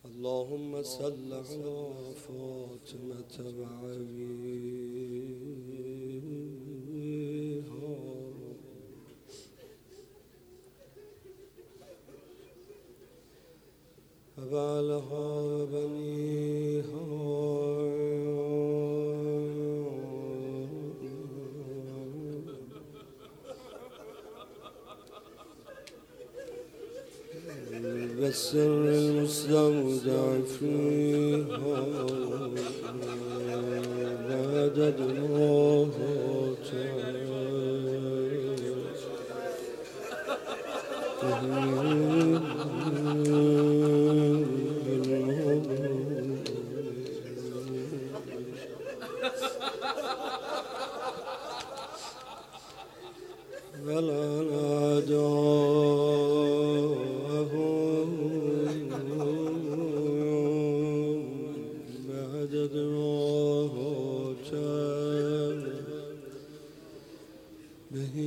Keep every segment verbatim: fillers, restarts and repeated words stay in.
اللهم صل على فاطمة وعليها وبعلها وبنيها بالسر المستودع فيها بعدد الله ولا ناداهم بعدد الله به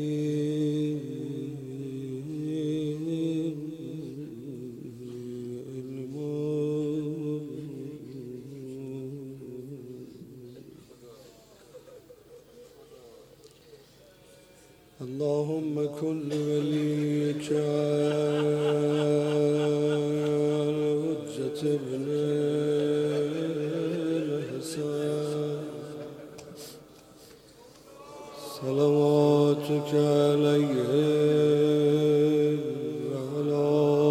اللهم كن لوليك حجة ابن الحسن صلواتك عليه وعلى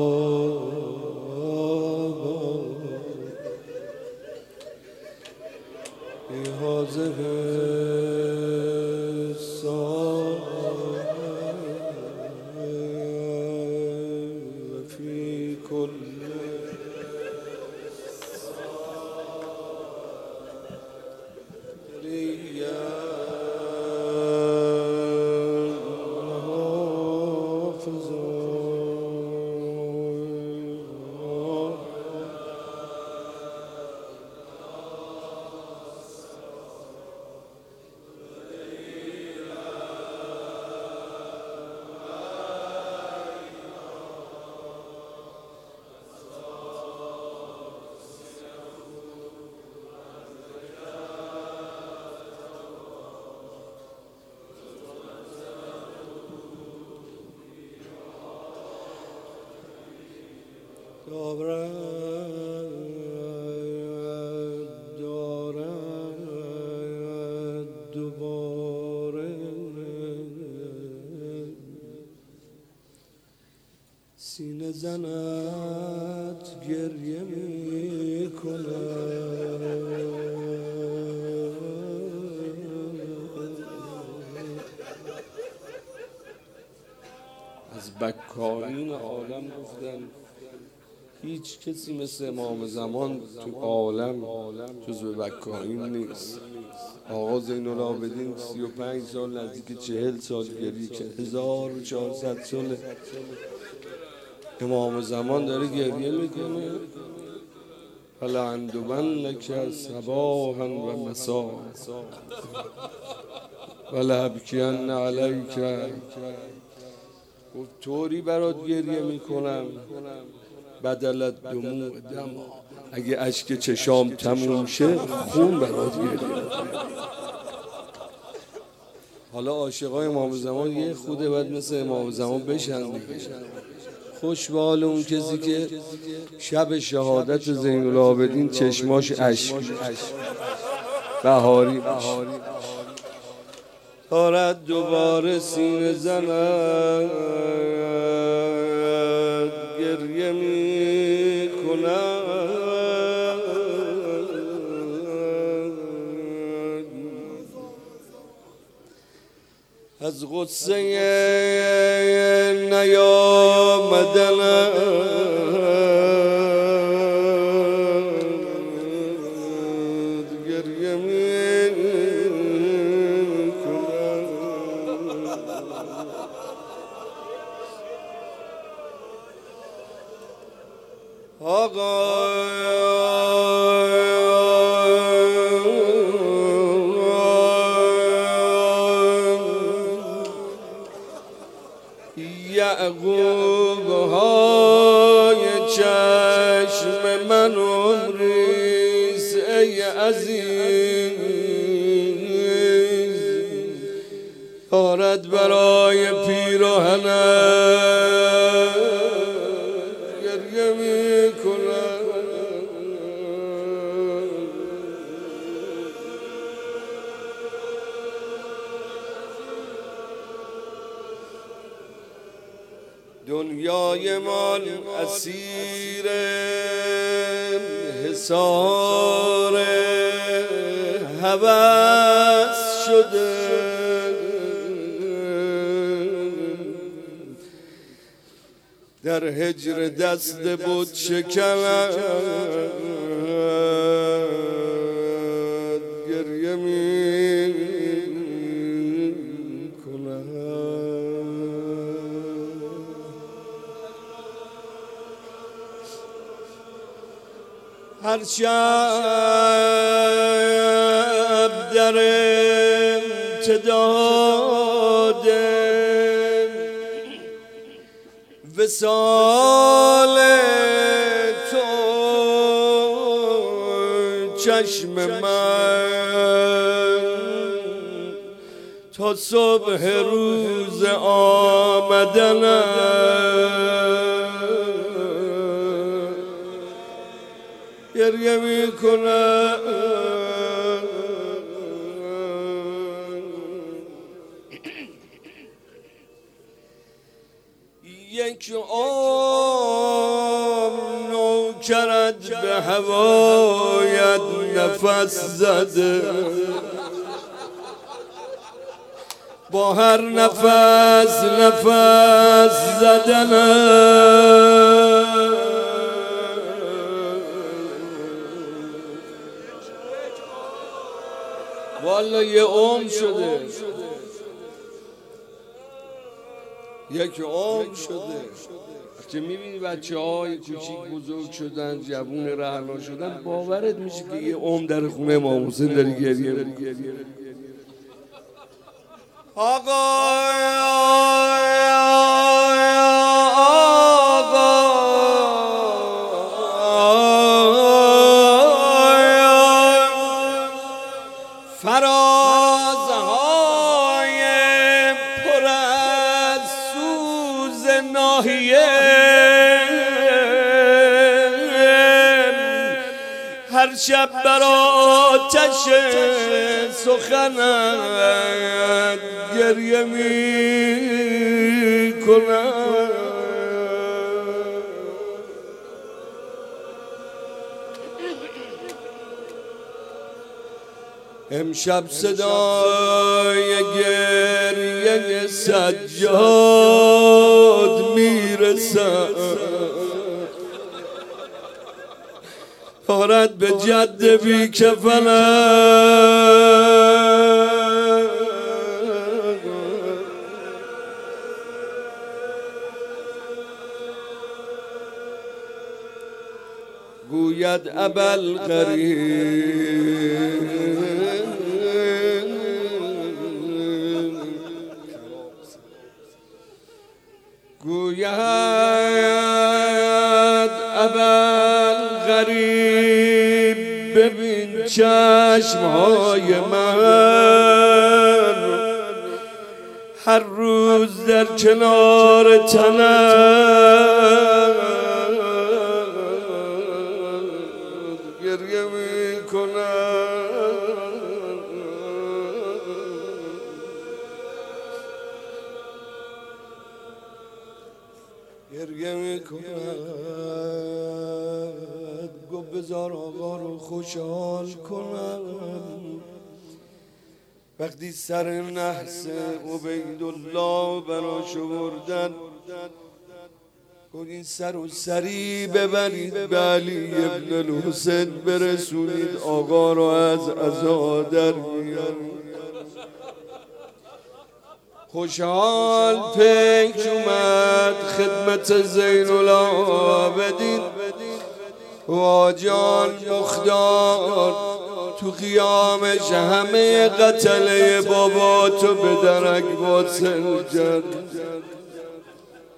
آبائه هذه دارد دارد دوباره سینه زند گریه می کند از بکارین عالم گفتن هیچ کسی مثل امام زمان تو عالم جزو بکارین نیست. آقا زین العابدین سی و پنج سال نزدیک چهل سال گریه که هزار و چهارصد سال امام زمان داره گریه میکنه. فلعندبنک صباحا و مساء ولابکین علیک، طوری برات گریه میکنم بدلت دموع دما، اگه اشک چشام تموم شه خون برات گریه. حالا عاشقای امام زمان یه خوده باید مثل امام زمان بشن دیگه. خوش به حال اون کسی که شب شهادت زین العابدین چشماش اشک بهاری دارد دوباره سینه زند گریه می کند از غصه نیامدن گریه می کند. آقا یعقوب های چشم منو عزیز دارد برای پیراهنم گریه میکنم. دنیای مال اسیر حصار هوس شده، در هجر دست بود شکند گریه می کند. هر شب در امتداد وصال تو چشم من تا صبح روز آمدنم گریه میکنم. یک عمر نوکرت به هوایت نفس زده، با هر نفس نفس زدنم والا یه عمر شده، یک عمر شده. وقتی میبینی بچه های کوچیک بزرگ شدن، جوون رهنا شدن، باورت میشه که یه عمر در خونه امام حسین داری گریه میکنی. آقا فرازهای پر از سوز ناحیه، هر شب بر آتش سخنت گریه می کنم. امشب صدای گریه سجاد میرسد، دارد به جد بی کفنم گوید ابوالقریب گوید ابوالقریب ببین چشمهای من هر روز در کنار تنم گریه میکنم. گریه میکند گفت بذار آقا رو خوشحال کنم. وقتی سر نحس عبیدالله براش بردن گفت این سر و سری ببرید به علی ابن الحسین برسونید آقا رو از عزا در بیارید. خوشحال پیک اومد خدمت زین العابدین واجان مختار تو قیامش همه قتله بابا تو به درک واصل کرد.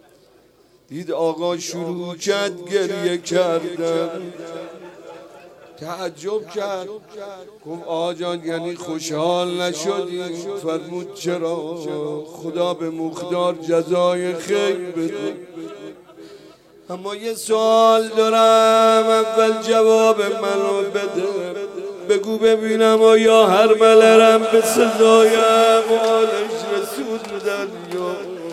دید آقا شروع کرد گریه کردن، تعجب کرد، گفت آقا جان یعنی خوشحال نشدی؟ فرمود چرا؟ خدا به مقدار جزای خیر بده. اما یه سوال دارم، اول جواب منو بده، بگو ببینم آیا هر ملرم به سزایم حالش رسوندن یا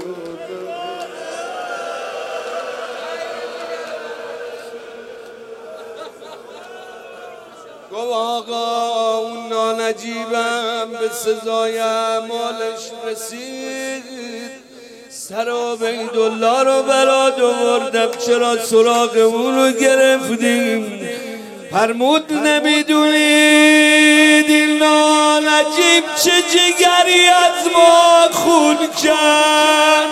گفت آقا اون نانجیبم به سزایم حالش رسید، سر عبیدالله رو برات آوردم، چرا سراغ اون رو گرفتیم؟ فرمود نمیدونید این نانجیب چه جگری از ما خون کرد،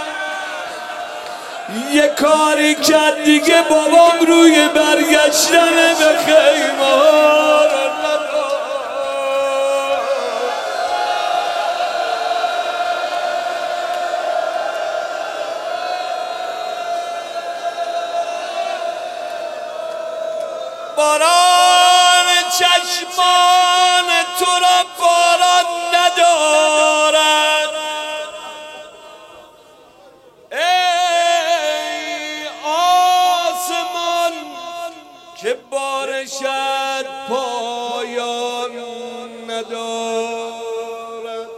یه کاری کرد دیگه بابام روی برگشتن به خیمار باران چشمان تو را باران ندارد، ای آسمان که بارشت پایان ندارد.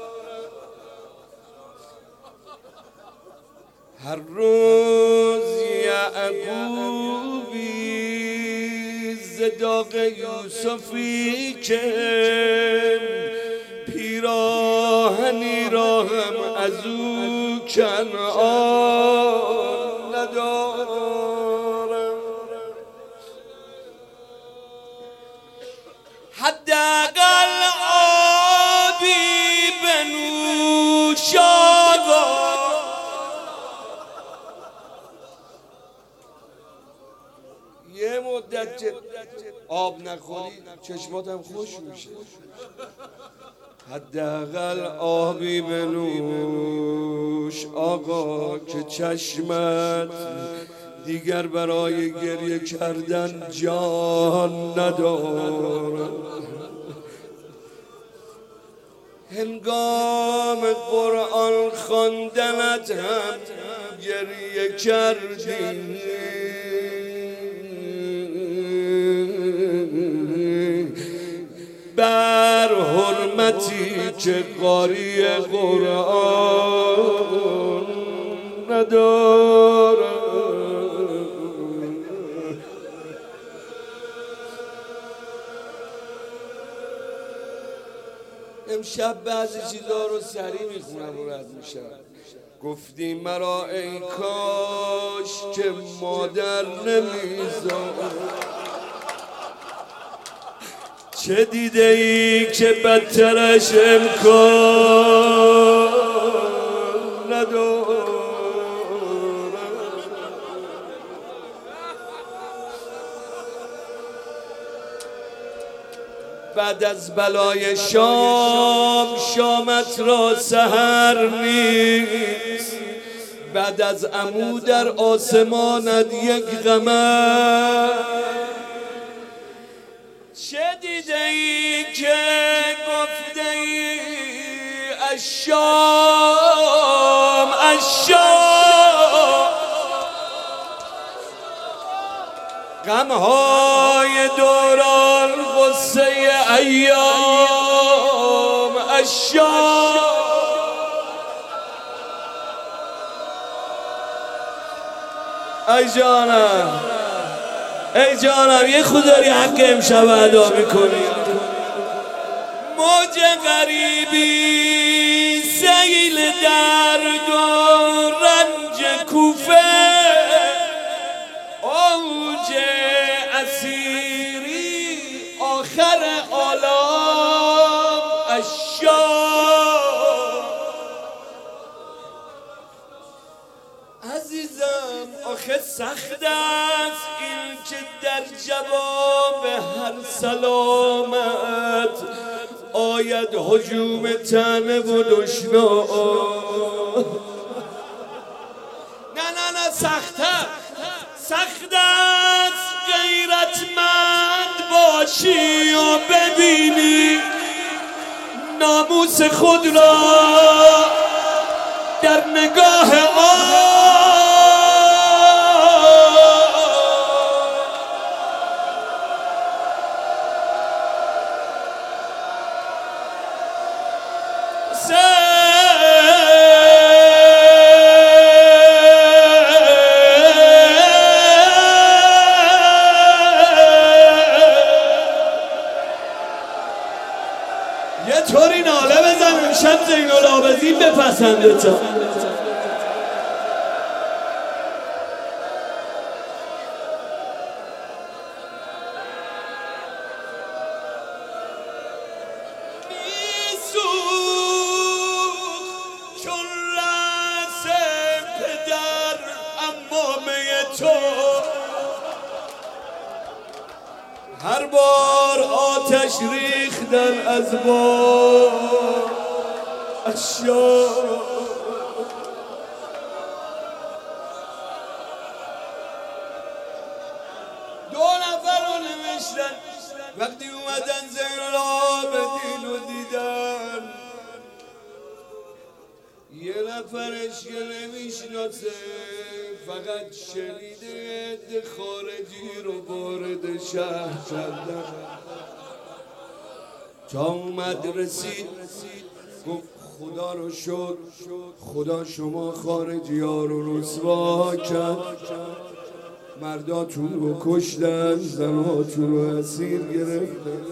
هر روز یعقوبی داغ یوسفی که پیراهنی را هم از او کنعان ندارم، حداقل آبی بنوش آقا، یه مدت که آب نخوری چشماتم خوش میشه، حداقل آبی بنوش آقا که چشمت دیگر برای گریه کردن جان ندارد. هنگام قرآن خواندنت هم گریه کردی، بر حرمتی که قاری قرآن ندارد. امشب بعضی چیزا رو سریع میخونم و رد میشم. گفتی مرا ای کاش که مادر نمیزاد، چه دیده ای که بدترش امکان ندارد. بعد از بلای شام شامت را سحر نیست، بعد از عمو در آسمانت یک قمر، چه دیده ای که گفته ای الشام الشام، غمهای دوران غصه ایام الشام. ای جانم ای جانم یه خوداری حق امشب ادا میکنی. موج غریبی سیل درد و رنج کوفه، اوج اسیری آخر عالم الشام. عزیزم آخه سخت است این که در جواب هر سلامت آید هجوم طعنه و دشنام. نه نه نه سخت است سخت است غیرتمند باشی و ببینی ناموس خود را در نگاه آن یه طوری ناله بزن امشب زین العابدین بپسنده تا میسوخ چون رأس پدر عمامه تو هر بار آتش ریختن از بار اشیا دو نفر رو نوشتن وقتی اومدن زین العابدین رو دیدن یه نفرش که نمیشناسه فقط شنیده عده خارجی رو وارد شهر کردن تا اومد رسید گفت خدا رو شکر خدا شما خارجی ها رو رسوا کرد مرداتون رو کشتن زناتون رو اسیر گرفتن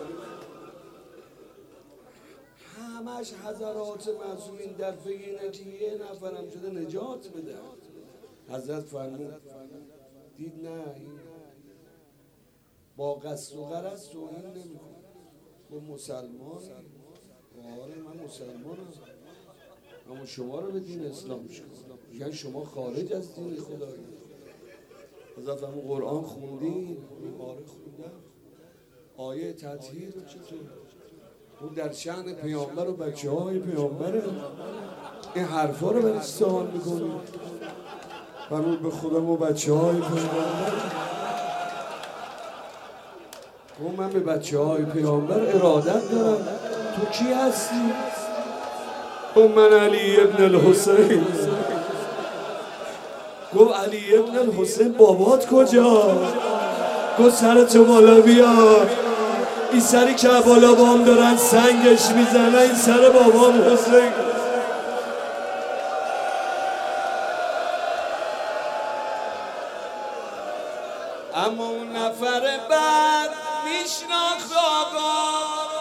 همش حضرات معصومین در فکر اینه که یه نفرم شده نجات بده حضرت فرمود دید نه این با قصد و غرض توهین نمی‌کنه با مسلمانی آره من مسلمانم اما شما رو به دین اسلام شکن یعنی شما خارج از دین خدایی حضرت فرمود قرآن خوندین آره خوندم آیه تطهیر چطور اون در شأن پیامبر و بچه های پیامبره این حرفا رو برای سوال میکنی فرمود به خودم و بچه های پیامبر گفت من به بچه های پیامبر ارادت دارم تو کی هستی؟ گفت من علی ابن الحسین گفت علی ابن الحسین بابات کجا؟ گفت سرتو بالا بیار این سری که بالا بام دارن سنگش میزنه این سر بابام حسین اما اون نفر بعد میشناخت آقا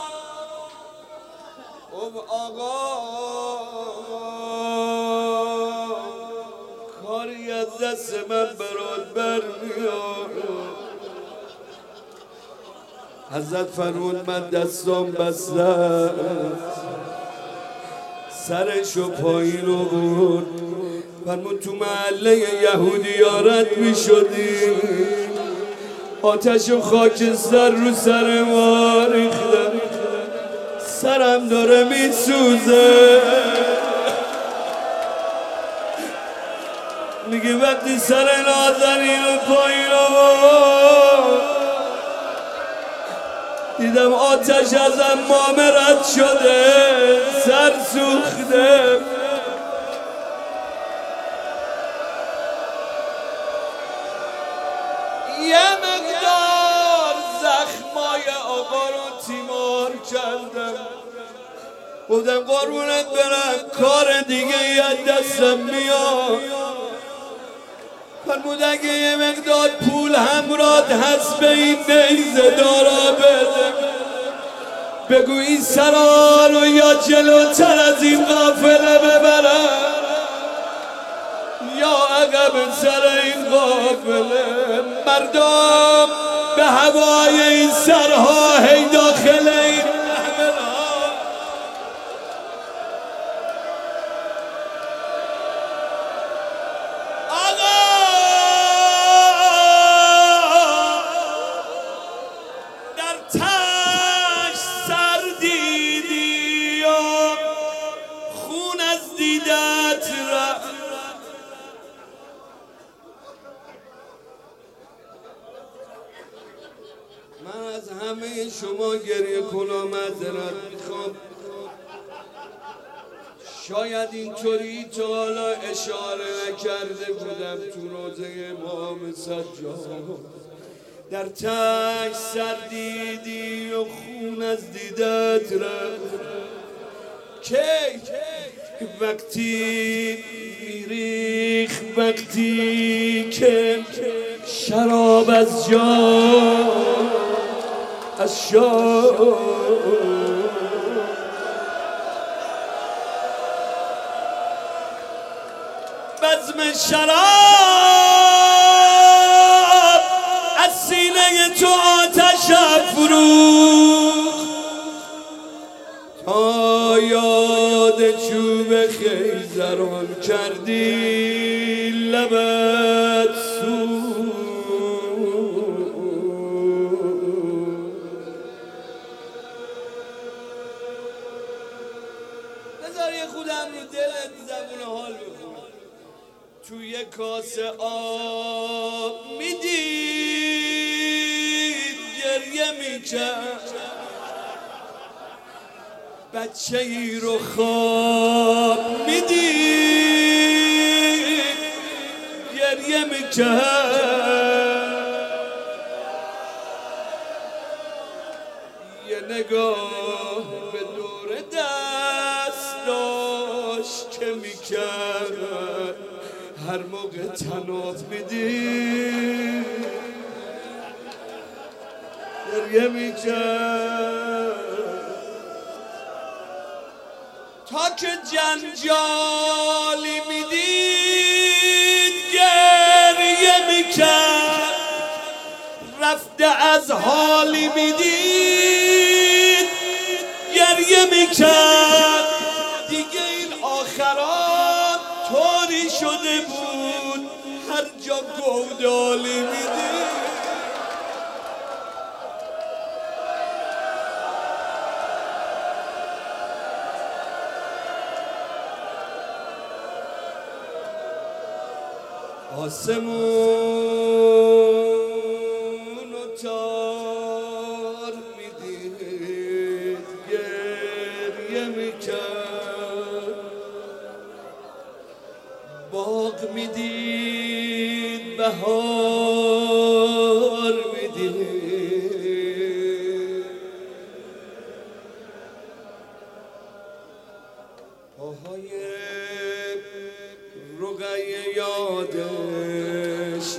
او آقا کاری از دست من برات برمیاد حضرت فرمود من دستام بسته سرشو پایین رو بود فرمود تو محله یهودی رد می شدی آتش و خاکستر رو سر ما ریختن سرم داره می سوزه میگه وقتی سر نازنین رو پایین رو دیدم آتش از امامه رد شده سر سوخته یه مقدار زخمای آقا رو تیمار کردم بودم قربونت برم کار دیگه یه دستم میاد فرمود اگه یه مقدار پول همراه هست به این نیزه دارا بده بگو این سرا رو یا جلوتر از این قافله ببرم یا عقب سر این قافله مردم به هوای این سرها هی داخل این همه شما گریه کنم معذرت میخوام. شاید اینطوری تا حالا اشاره نکرده بودم تو روزه امام سجاد. در تشت سر دیدی و خون از دیدت رفت. کی وقتی میریخ، وقتی که شراب از جام از شام بزم شراب از سینه تو آتش افروخت تا یاد چوب خیزران کردی لبت سوخت. بذار یه خودم رو دلت زبون حال بخون. توی کاسه آب میدید گریه میکرد، بچه ای رو خواب میدید گریه میکرد. یه نگاه به دور دست داشت که میکرد هر موقع تناب میدید گریه میکرد. تا که جنجالی میدید گریه میکرد، رفته از حالی میدید گریه میکرد. دیگه این آخرات طوری شده بود هر جا گودالی میدید. آسمون و تار میدید گریه میکرد، باغ میدید بهار میدید. پاهای رقیه یادش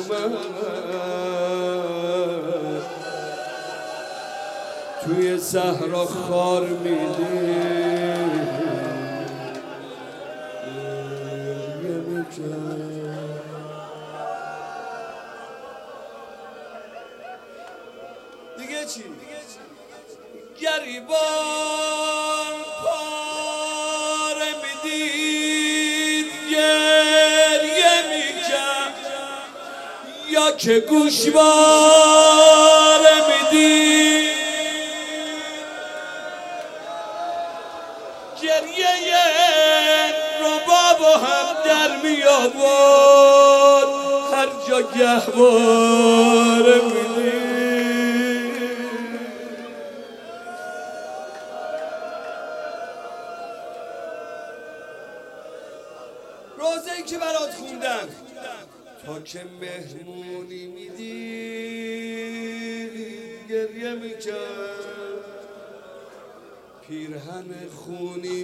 میومد، توی صحرا خار میدید دیگه چی؟ گریبان پاره میدید گریه میکرد، یا که گوشواره میدید گریه رباب هم در میآورد هر جا گهواره میدید. روزه‌ای که برات خوندم تا که مهمونی میدید گریه میکرد، پیرهن خونی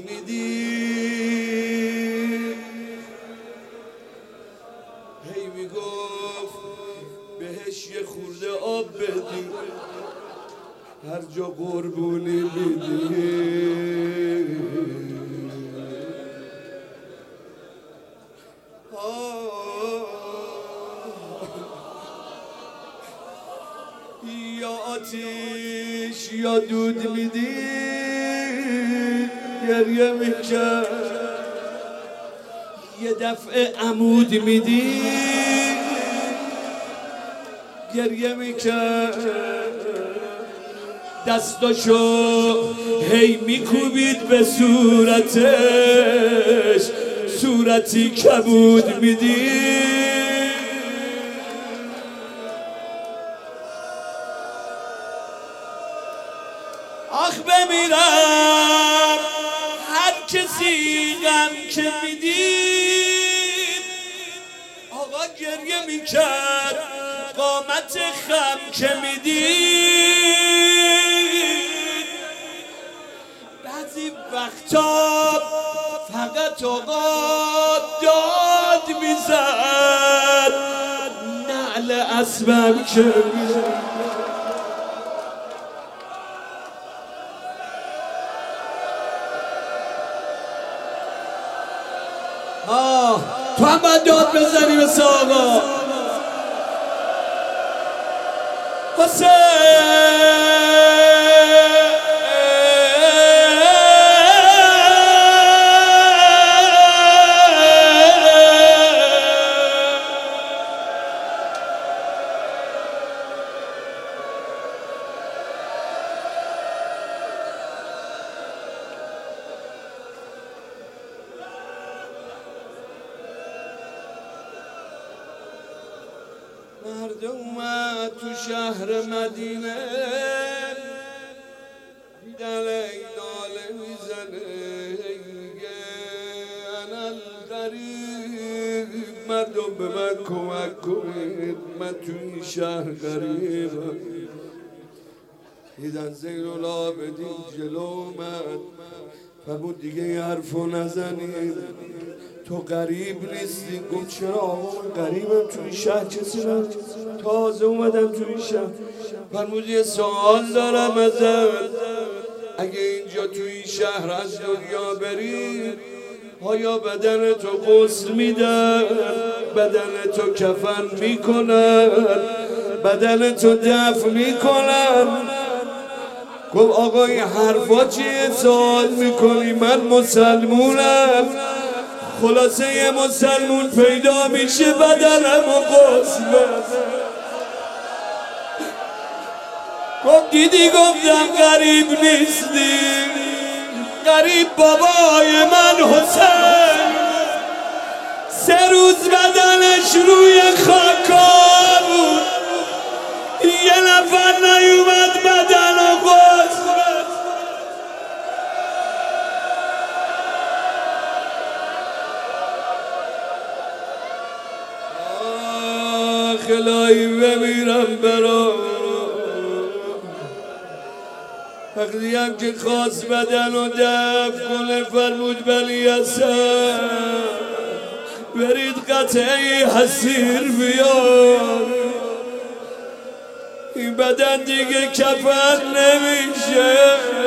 میدید هی میگفت بهش یه خورده آب بدی، هر جا قربونی میدید. یا آتیش یا دود میدید گریه میکرد، یه دفعه عمود میدید گریه میکرد، دستاشو هی میکوبید به صورتش، صورتی کبود میدید. که میدید آقا گریه میکرد، قامت خم که میدید بعضی وقتا فقط آقا داد میزد، نعل اسبم که میزد. آه تو هم باید داد بزنی به آقا حسین. مردم اومد تو شهر مدینه، دیدن این ناله میزنه انا الغریب، مردم به من کمک کنید من تو این شهر غریبم. دیدن زین العابدین جلو اومد، فرمود دیگه این حرفو نزنید، تو غریب نیستی. گفت چرا آقا من غریبم تو این شهر، کسی من تازه اومدم تو این شهر. فرمود یه سوال دارم ازت، اگه اینجا تو این شهر از دنیا بری آیا بدن تو غسل میدن، بدن تو کفن میکنن، بدن تو دفن میکنن؟ گفت آقا این حرفا چیه سوال میکنی؟ من مسلمونم. خلاصه یه مسلمون پیدا میشه بدنم و غسل. گفت دیدی گفتم غریب نیستی، غریب بابای من حسین سه روز بدنش روی خاکا بود، یه نفر نیومد بدن و غسل. خلایی بمیرم برا وقتی هم که خواست بدن و دفع کنه فرمود بلی اصلا برید قطعی حسیر بیار، این بدن دیگه کفن نمیشه.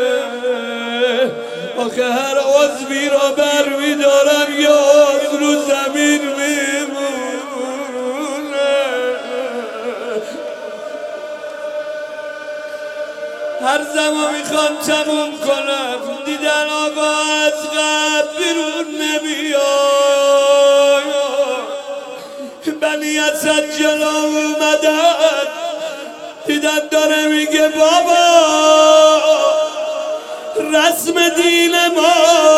آخه هر عضوی را بر میدارم یا عضو رو زمین میمونه. هر زمان میخوام تموم کنم، دیدن آقا از قبل بیرون نمیاد. بنی اسد جلو اومدن، دیدن داره میگه بابا رسم دین ما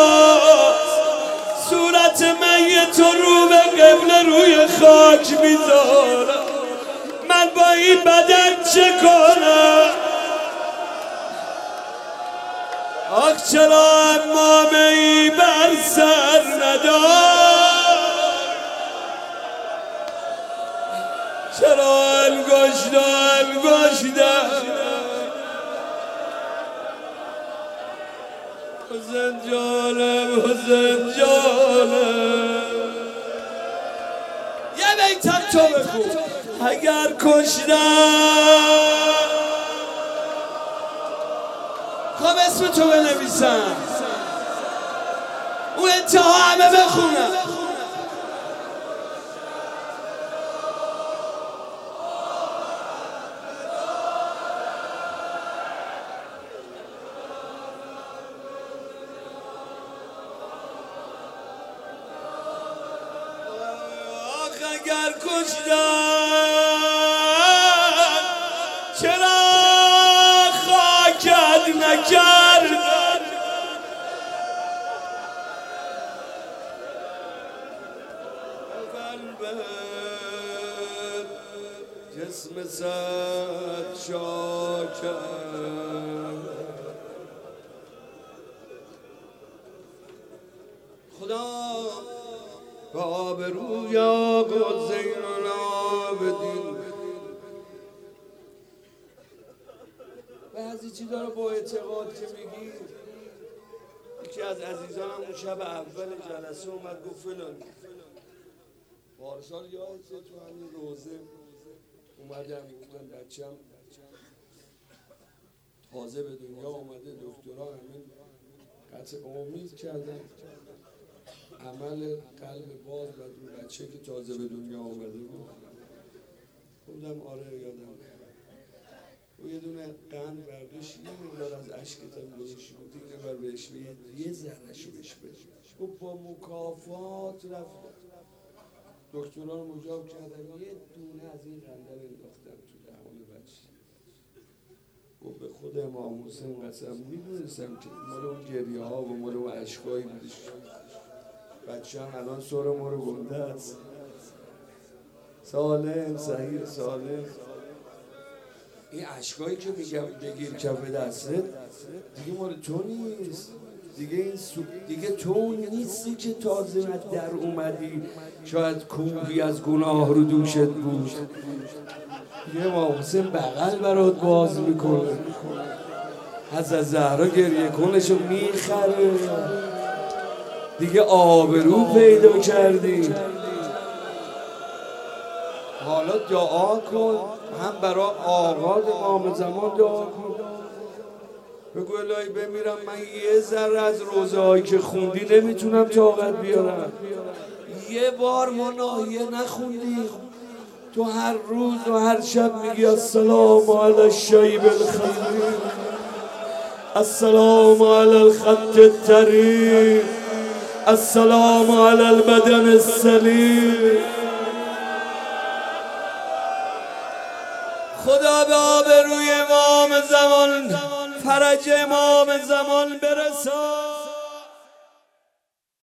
صورت میت رو به قبله روی خاک میذارم، من با این بدن چه کنم؟ آخ چرا امامه ای بر سر ندار، چرا انگشت و انگشتم حسین جانم حسین جانم. یه بیتم تو بخون اگر کشتم. خب اسم تو بنویسم اون انتها همه بخونم. آخ اگر کشتم چرا خاکت نکرد؟ جسم صد شاکر خدا به آبروی آقا زین العابدین. بعضی چیزا رو با اعتقاد که میگی، یکی از عزیزانم اون شب اول جلسه اومد گفت فلان پارسال یادته تو همین روزه اومدم گفتم بچم تازه به دنیا اومده، دکترا همین قطع امید کردن عمل قلب باز و دو بچه که تازه به دنیا اومده بود. گفتم آره یادم و یه دونه قند برداشت یه مقدار از عشقتم گذاشتی بود اینه بر بهش یه ذرهشو بهش بده و با مکافات رفتم دکترها رو مجاب کردن یه دونه از این قنده رو انداختم تو دهان بچه و به خود امام حسین قسم میدونستم که مال اون گریه ها و مال اون عشقایی بودش. بچه هم الان سر ما رو گنده است، سالم صحیح سالم. این عشقایی که میگم بگیر کف دستت دیگه مال تو نیست، دیگه این سو... دیگه تو نیستی که تازه در اومدی شاید کوهی از گناه رو دوشت بود. یه امام حسین بغل برات باز میکنه، حضرت زهرا گریه کنشو میخره، دیگه آبرو پیدا کردی. حالا دعا کن، هم برای آقا امام زمان دعا کن، بگو الهی بمیرم من یه ذره از روزهایی که خوندی نمیتونم طاقت بیارم. یه بار ما ناهیه نخوندیم، تو هر روز و هر شب میگی السلام علی الشیب الخضر، السلام علی الخط الطریق، السلام علی البدن السلیم. خدا به آبروی امام زمان فرج امام زمان برسان.